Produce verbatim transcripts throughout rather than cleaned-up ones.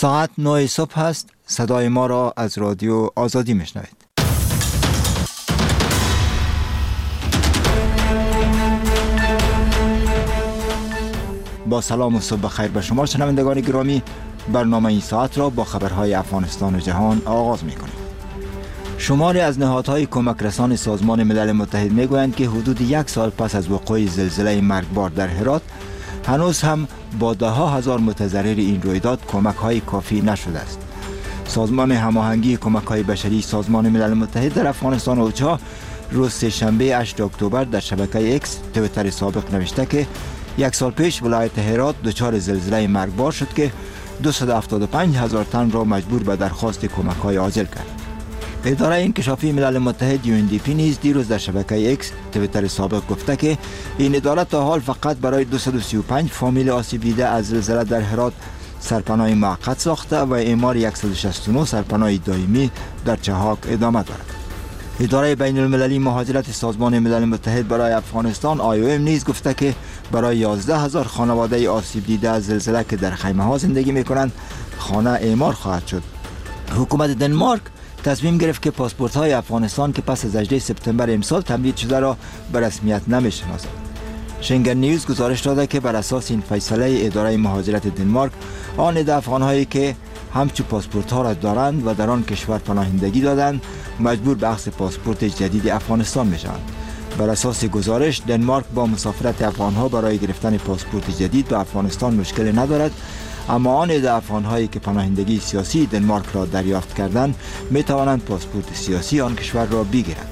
ساعت نه صبح است. صدای ما را از رادیو آزادی میشنوید. با سلام و صبح بخیر به شما شنوندگان گرامی، برنامه این ساعت را با خبرهای افغانستان و جهان آغاز می‌کنیم. شماری از نهادهای کمک رسان سازمان ملل متحد میگویند که حدود یک سال پس از وقوع زلزله مرگبار در هرات هنوز هم با ده ها هزار متضرر این رویداد کمک‌های کافی نشده است. سازمان هماهنگی کمک‌های بشری سازمان ملل متحد در افغانستان اوچا روز سه‌شنبه هشتم اکتبر در شبکه اکس توییتر سابق نوشته که یک سال پیش ولایت هرات دچار زلزله مرگبار شد که دویست و هفتاد و پنج هزار تن را مجبور به درخواست کمک‌های عاجل کرد. اداره انکشافی ملل متحد یو ان دی پی نیز دیروز در شبکه اکس توییتر سابق گفته که این اداره تا حال فقط برای دویست و سی و پنج فامیل آسیب دیده از زلزله در هرات سرپناه موقت ساخته و اعمار صد و شصت و نه سرپناه دائمی در چهاک ادامه دارد. اداره بین المللی مهاجرت سازمان ملل متحد برای افغانستان آی او ام نیز گفته که برای یازده هزار خانواده آسیب دیده از زلزله که در خیمه ها زندگی می‌کنند خانه اعمار خواهد شد. حکومت دنمارک تصمیم گرفت که پاسپورت های افغانستان که پس از هجدهم سپتامبر امسال تمدید شده را به رسمیت نمی‌شناسد. شنگن نیوز گزارش داده که بر اساس این فیصله اداره مهاجرت دنمارک آن عده افغان‌هایی که همچون پاسپورت ها را دارند و در آن کشور پناهندگی دادند مجبور به اخذ پاسپورت جدید افغانستان می‌شوند. بر اساس گزارش دنمارک با مسافرت افغان‌ها برای گرفتن پاسپورت جدید به افغانستان مشکل ندارد، اما آن عده افغان‌هایی که پناهندگی سیاسی دنمارک را دریافت کردند می‌توانند پاسپورت سیاسی آن کشور را بگیرند.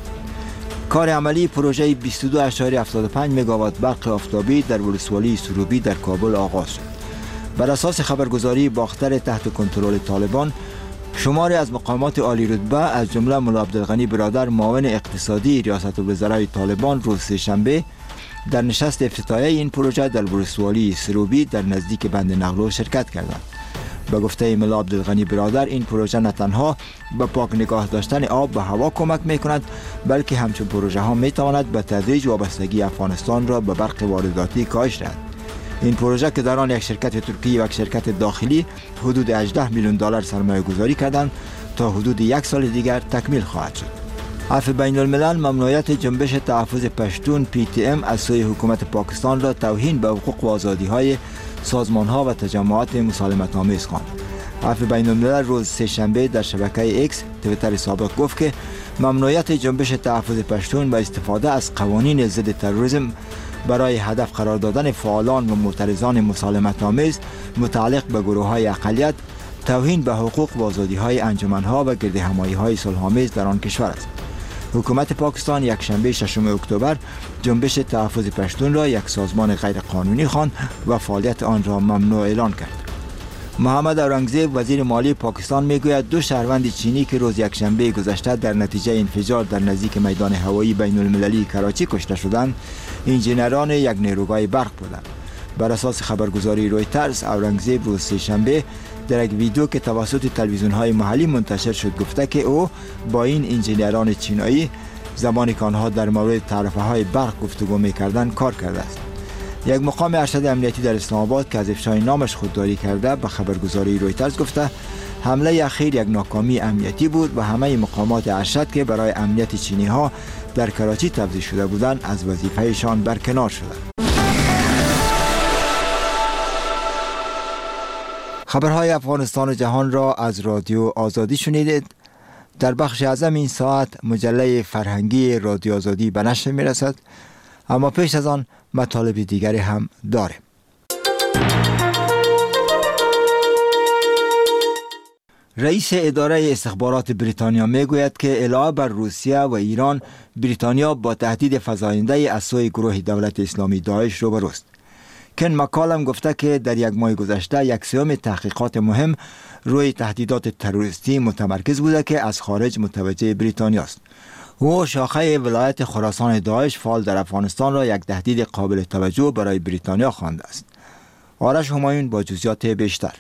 کار عملی پروژه بیست و دو ممیز هفتاد و پنج مگاوات برق آفتابی در ولسوالی سروبی در کابل آغاز شد. بر اساس خبرگزاری باختر تحت کنترل طالبان، شماری از مقامات عالی رتبه از جمله ملا عبدالغنی برادر معاون اقتصادی ریاست الوزرای طالبان روز سه‌شنبه در نشست افتتاحیه این پروژه در ولسوالی سروبی در نزدیک بند نقلو شرکت کردند. به گفته ملا عبدالغنی برادر این پروژه نه تنها به پاک نگاه داشتن آب و هوا کمک می‌کند، بلکه همچون پروژه ها می‌تواند به تدریج وابستگی افغانستان را به برق وارداتی کاهش دهد. این پروژه که در آن یک شرکت ترکی و یک شرکت داخلی حدود هجده میلیون دلار سرمایه گذاری کردند تا حدود یک سال دیگر تکمیل خواهد شد. عفو بین الملل ممنوعیت جنبش تحفظ پشتون پی تی ام از سوی حکومت پاکستان را توهین به حقوق و آزادی‌های سازمان‌ها و تجمعات مسالمت آمیز خواند. عفو بین الملل روز سه‌شنبه در شبکه اکس توییتر سابق گفت که ممنوعیت جنبش تحفظ پشتون با استفاده از قوانین ضد تروریسم برای هدف قرار دادن فعالان و معترضان مسالمت آمیز متعلق به گروه‌های اقلیت توهین به حقوق و آزادی‌های انجمن‌ها و گردهمایی‌های صلح‌آمیز در آن کشور است. حکومت پاکستان یک شنبه ششم اکتبر جنبش تحفظ پشتون را یک سازمان غیر قانونی خواند و فعالیت آن را ممنوع اعلان کرد. محمد اورنگزیب وزیر مالی پاکستان میگوید دو شهروند چینی که روز یک شنبه گذشته در نتیجه انفجار در نزدیک میدان هوایی بین المللی کراچی کشته شدند انجینران یک نیروگاه برق بودند. بر اساس خبرگزاری رویترز اورنگزیب روز سه‌شنبه در یک ویدیو که توسط تلویزیون‌های محلی منتشر شد گفته که او با این انجینران چینایی زمانی که آنها در مورد تعرفه‌های برق گفتگو می‌کردند کار کرده است. یک مقام ارشد امنیتی در اسلام آباد که از افشای نامش خودداری کرده به خبرگزاری رویترز گفته حمله اخیر یک ناکامی امنیتی بود و همه مقامات ارشد که برای امنیت چینی‌ها در کراچی توظیف شده بودند از وظیفه‌شان برکنار شدند. خبرهای افغانستان و جهان را از رادیو آزادی شنیدید. در بخش اعظم این ساعت مجله فرهنگی رادیو آزادی به نشر می‌رسد، اما پیش از آن مطالب دیگری هم داریم. رئیس اداره استخبارات بریتانیا میگوید که علاوه بر روسیه و ایران، بریتانیا با تهدید فزاینده از سوی گروه دولت اسلامی داعش روبروست. کن مکالم گفته که در یک ماه گذشته یک سوم تحقیقات مهم روی تهدیدات تروریستی متمرکز بوده که از خارج متوجه بریتانیا است. او شاخه ولایت خراسان داعش فعال در افغانستان را یک تهدید قابل توجه برای بریتانیا خوانده است. آرش همایون با جزئیات بیشتر.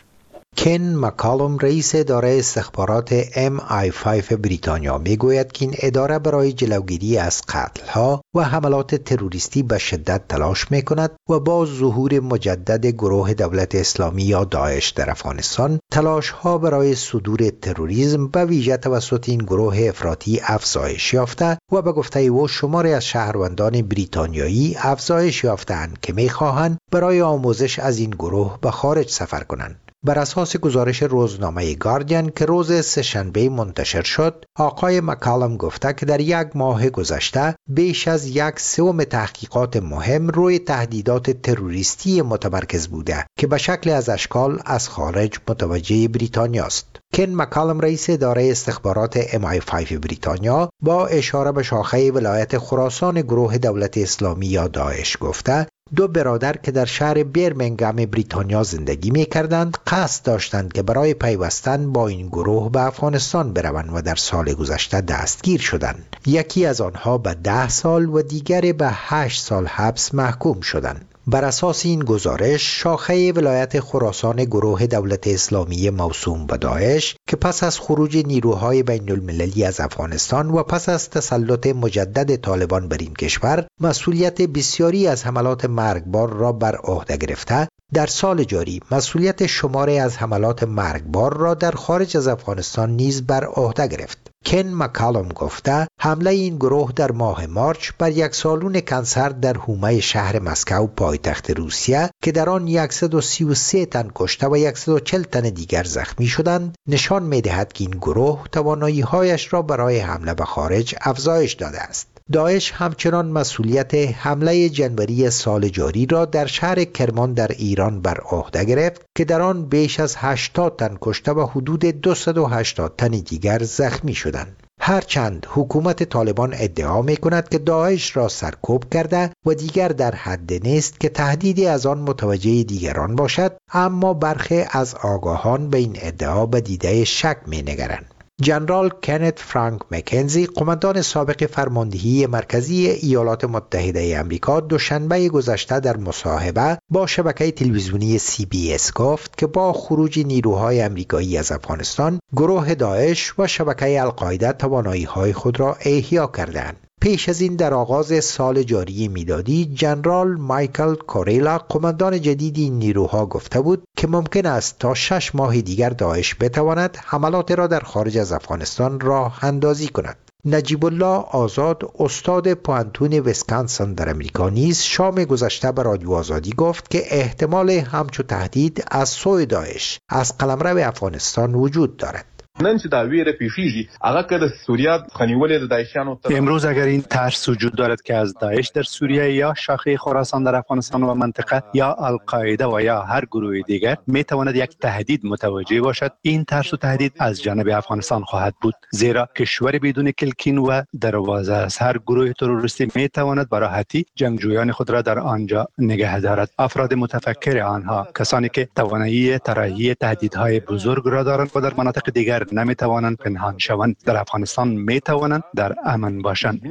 کن مکالوم رئیس اداره استخبارات ام آی پنج بریتانیا میگوید که این اداره برای جلوگیری از قتل‌ها و حملات تروریستی به شدت تلاش میکند و با ظهور مجدد گروه دولت اسلامی یا داعش در افغانستان تلاش‌ها برای صدور تروریسم به ویژه توسط این گروه افراطی افزایش یافته و به گفته او شماری از شهروندان بریتانیایی افزایش یافته‌اند که می‌خواهند برای آموزش از این گروه به خارج سفر کنند. بر اساس گزارش روزنامه گاردین که روز سه‌شنبه منتشر شد، آقای مکالم گفته که در یک ماه گذشته بیش از یک سوم تحقیقات مهم روی تهدیدات تروریستی متمرکز بوده که به شکل از اشکال از خارج متوجه بریتانیا است. کن مکالم رئیس اداره استخبارات ام آی پنج بریتانیا با اشاره به شاخه ولایت خراسان گروه دولت اسلامی یا داعش گفته دو برادر که در شهر برمنگهم بریتانیا زندگی می کردند قصد داشتند که برای پیوستن با این گروه به افغانستان بروند و در سال گذشته دستگیر شدند. یکی از آنها به ده سال و دیگری به هشت سال حبس محکوم شدند. بر اساس این گزارش شاخه ولایت خراسان گروه دولت اسلامی موسوم به داعش که پس از خروج نیروهای بین المللی از افغانستان و پس از تسلط مجدد طالبان بر این کشور مسئولیت بسیاری از حملات مرگبار را بر عهده گرفته، در سال جاری مسئولیت شماری از حملات مرگبار را در خارج از افغانستان نیز بر عهده گرفت. کن مکالم گفته حمله این گروه در ماه مارچ بر یک سالن کنسر در حومه شهر مسکو پایتخت روسیه که در آن صد و سی و سه تن کشته و صد و چهل تن دیگر زخمی شدند نشان می‌دهد که این گروه توانایی‌هایش را برای حمله به خارج افزایش داده است. داعش همچنان مسئولیت حمله جنوری سال جاری را در شهر کرمان در ایران بر عهده گرفت که در آن بیش از هشتاد تن کشته و حدود دویست و هشتاد تن دیگر زخمی شدند. هرچند حکومت طالبان ادعا می کند که داعش را سرکوب کرده و دیگر در حد نیست که تهدیدی از آن متوجه دیگران باشد، اما برخی از آگاهان به این ادعا به دیده شک می نگرند. جنرال کنت فرانک مکنزی قماندان سابق فرماندهی مرکزی ایالات متحده آمریکا دوشنبه گذشته در مصاحبه با شبکه تلویزیونی سی بی اس گفت که با خروج نیروهای آمریکایی از افغانستان گروه داعش و شبکه القاعده توانایی‌های خود را احیا کردند. پیش از این در آغاز سال جاری میلادی جنرال مایکل کوریلا قماندان جدید این نیروها گفته بود که ممکن است تا شش ماه دیگر داعش بتواند حملات را در خارج از افغانستان راه اندازی کند. نجیب الله آزاد استاد پوهنتون ویسکانسن در امریکا نیز شام گذشته به رادیو آزادی گفت که احتمال همچو تهدید از سوی داعش از قلمرو افغانستان وجود دارد. نن چې دا ویره پیښیږي هغه که د سوریه خنیولې د داعشیانو امروز اگر این ترس وجود دارد که از داعش در سوریه یا شاخه خراسان در افغانستان و منطقه یا القاعده و یا هر گروه دیگر می تواند یک تهدید متوجه باشد، این ترس و تهدید از جانب افغانستان خواهد بود، زیرا کشور بدون کلکین و دروازه از هر گروه تروریستی می تواند به راحتی جنگجویان خود را در آنجا نگه دارد. افراد متفکر آنها کسانی که توانایی طراحی تهدیدهای بزرگ را دارند و در مناطق دیگر نمی توانند پنهان شوند، در افغانستان می توانند در امن باشند.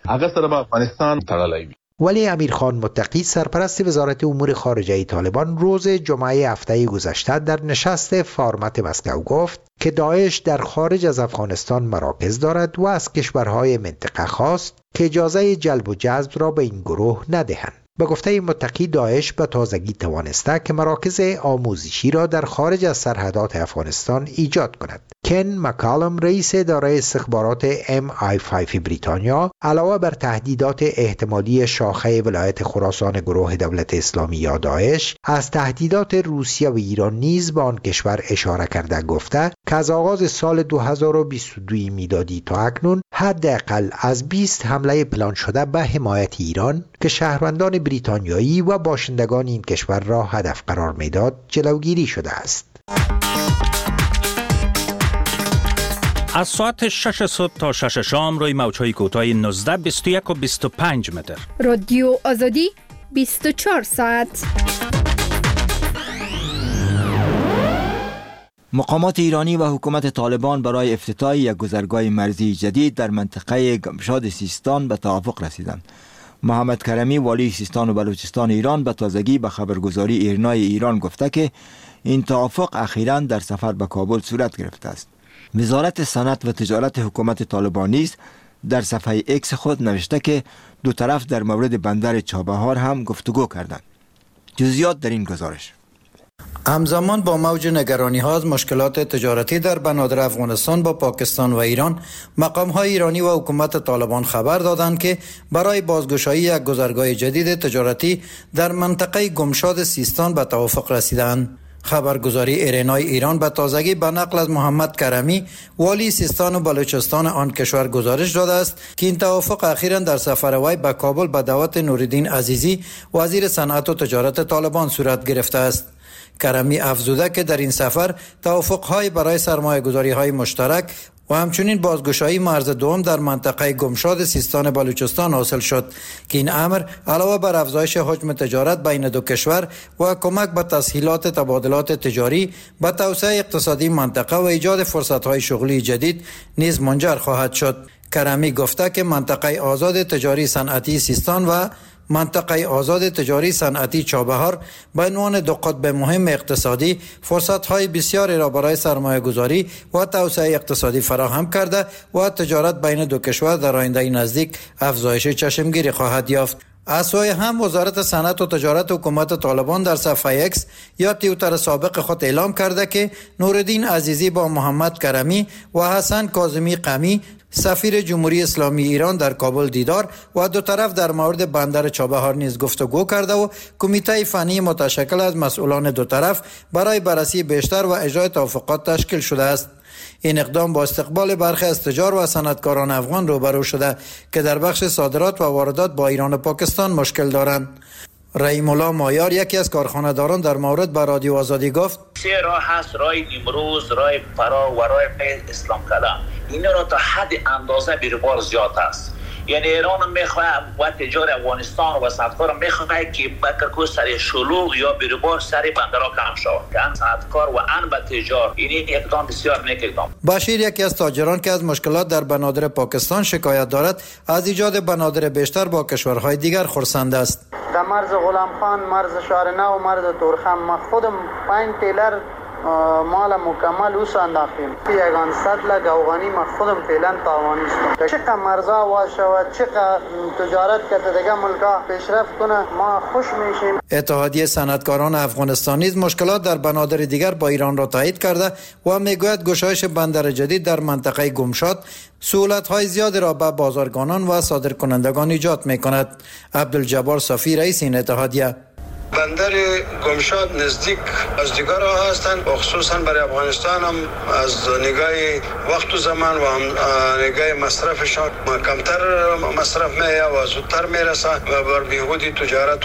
ولی امیرخان متقی سرپرست وزارت امور خارجه طالبان روز جمعه هفته گذشته در نشست فارمت مسکو گفت که داعش در خارج از افغانستان مراکز دارد و از کشورهای منطقه خواست که اجازه جلب و جذب را به این گروه ندهند. به گفته متقی داعش به تازگی توانسته که مراکز آموزشی را در خارج از سرحدات افغانستان ایجاد کند. کن مکالم رئیس اداره استخبارات ام آی پنج بریتانیا علاوه بر تهدیدات احتمالی شاخه ولایت خراسان گروه دولت اسلامی یا داعش از تهدیدات روسیه و ایران نیز به آن کشور اشاره کرده گفته که از آغاز سال دو هزار و بیست و دو میلادی تا اکنون حداقل از بیست حمله پلان شده به حمایت ایران که شهروندان بریتانیایی و باشندگان این کشور را هدف قرار میداد جلوگیری شده است. از ساعت شش صبح تا شش شام روی موج‌های کوتاه نوزده، بیست و یک و بیست و پنج متر. رادیو آزادی بیست و چهار ساعت. مقامات ایرانی و حکومت طالبان برای افتتاح یک گذرگاه مرزی جدید در منطقه گمشاد سیستان به توافق رسیدند. محمد کرمی والی سیستان و بلوچستان ایران به تازگی به خبرگزاری ایرنا ایران گفته که این توافق اخیراً در سفر به کابل صورت گرفته است. وزارت صنعت و تجارت حکومت طالبان نیز در صفحه ایکس خود نوشته که دو طرف در مورد بندر چابهار هم گفتگو کردند. جزئیات در این گزارش. همزمان با موج نگرانی ها از مشکلات تجارتی در بنادر افغانستان با پاکستان و ایران، مقام های ایرانی و حکومت طالبان خبر دادند که برای بازگشایی یک گذرگاه جدید تجارتی در منطقه گمشاد سیستان به توافق رسیدند. خبرگزاری ایرنای ایران به تازگی به نقل از محمد کرمی والی سیستان و بلوچستان آن کشور گزارش داده است که این توافق اخیراً در سفر وی به کابل به دعوت نوردین عزیزی وزیر صنعت و تجارت طالبان صورت گرفته است. کرمی افزوده که در این سفر توافق‌های برای سرمایه‌گذاری‌های مشترک و همچنین بازگشایی مرز دوم در منطقه گمشاد سیستان بلوچستان حاصل شد که این امر علاوه بر افزایش حجم تجارت بین دو کشور و کمک به تسهیلات تبادلات تجاری به توسعه اقتصادی منطقه و ایجاد فرصت‌های شغلی جدید نیز منجر خواهد شد. کرمی گفته که منطقه آزاد تجاری صنعتی سیستان و منطقه آزاد تجاری صنعتی چابهار به عنوان دو قطب مهم اقتصادی فرصت‌های بسیاری را برای سرمایه‌گذاری و توسعه اقتصادی فراهم کرده و تجارت بین دو کشور در آینده نزدیک افزایش چشمگیری خواهد یافت. از سوی هم وزارت صنعت و تجارت حکومت طالبان در صفحه اکس یا توییتر سابق خود اعلام کرده که نوردین عزیزی با محمد کرمی و حسن کاظمی قمی سفیر جمهوری اسلامی ایران در کابل دیدار و دو طرف در مورد بندر چابهار نیز گفتگو کرده و کمیته فنی متشکل از مسئولان دو طرف برای بررسی بیشتر و اجرای توافقات تشکیل شده است. این اقدام با استقبال برخی از تجار و صنعتکاران افغان روبرو شده که در بخش صادرات و واردات با ایران و پاکستان مشکل دارند. رحیم الله مایار یکی از کارخانه‌داران در مورد به رادیو آزادی گفت: سه راه هست، راه امروز، راه فرا و راه اسلام کلام. اینا را تا حد اندازه بیروبار زیاد است. یعنی ایران میخواه و تجار افغانستان و صنعتکار میخواه که بکرکو سر شلوغ یا بیروبار سر بندرها کم شود که صنعتکار و ان به تجار این اقدام بسیار نیک اقدام. بشیر یکی از تاجران که از مشکلات در بنادر پاکستان شکایت دارد از ایجاد بنادر بیشتر با کشورهای دیگر خرسند است. در مرز غلام خان، مرز شهرنو و مرز تورخم ما خودم پنج تیلر مال مکمل اوس انداختیم. یگان صد لک افغانی ما خودم فعلا تاوانی است. چقدر مرزا واز شود، چقدر تجارت کرده دیگه ملکا پیشرفت کنه ما خوش میشیم. اتحادیه صنعتکاران افغانستان نیز مشکلات در بنادر دیگر با ایران را تایید کرده و میگوید گشایش بندر جدید در منطقه گمشاد سهولت‌های زیادی را به بازرگانان و صادرکنندگان ایجاد می‌کند. عبدالجبار صافی رئیس این اتحادیه: بندر گمشاد نزدیک از دیگر ها هستند و خصوصا برای افغانستان هم از نگاه وقت و زمان و هم نگاه مصرفشان کمتر مصرف میه و زودتر میرسه و بر بیهودی تجارت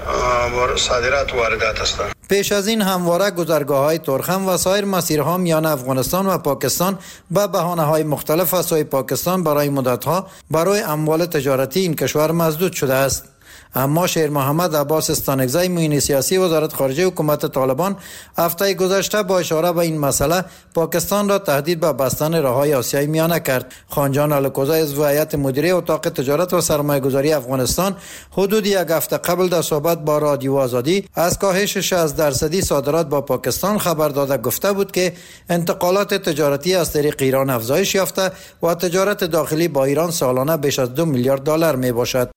و صادرات و واردات هستند. پیش از این همواره گذرگاه‌های تورخم و سایر مسیرها میان افغانستان و پاکستان به بهانه‌های مختلف از سوی پاکستان برای مدت‌ها برای اموال تجارتی این کشور مسدود شده است. اما شیر محمد عباس استانکزی معین سیاسی وزارت خارجه حکومت طالبان هفته گذشته با اشاره به این مسئله پاکستان را تهدید به بستن راههای آسیای میانه کرد. خانجان الکوزی از هیئت مدیره اتاق تجارت و سرمایه‌گذاری افغانستان حدود یک هفته قبل در صحبت با رادیو آزادی از کاهش شصت درصدی صادرات با پاکستان خبر داده گفته بود که انتقالات تجارتی از طریق ایران افزایش یافته و تجارت داخلی با ایران سالانه بیش از دو میلیارد دلار می باشد.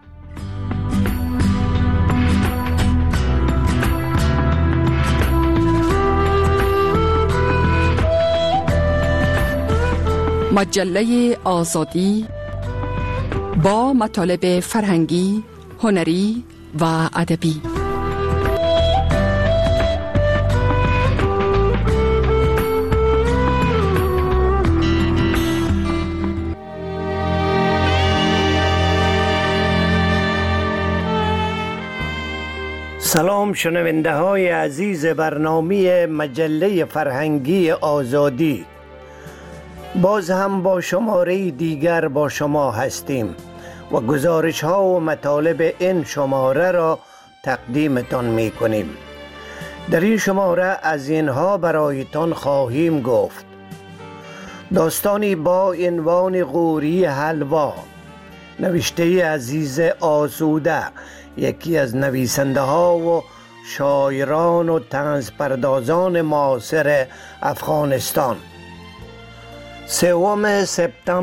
مجله آزادی با مطالب فرهنگی، هنری و ادبی. سلام شنونده های عزیز برنامه مجله فرهنگی آزادی. باز هم با شماره دیگر با شما هستیم و گزارش ها و مطالب این شماره را تقدیمتان می کنیم. در این شماره از اینها برایتان خواهیم گفت: داستانی با عنوان غوری حلوا، نوشته عزیز آسوده، یکی از نویسنده ها و شاعران و طنزپردازان معاصر افغانستان. سوم سپتامبر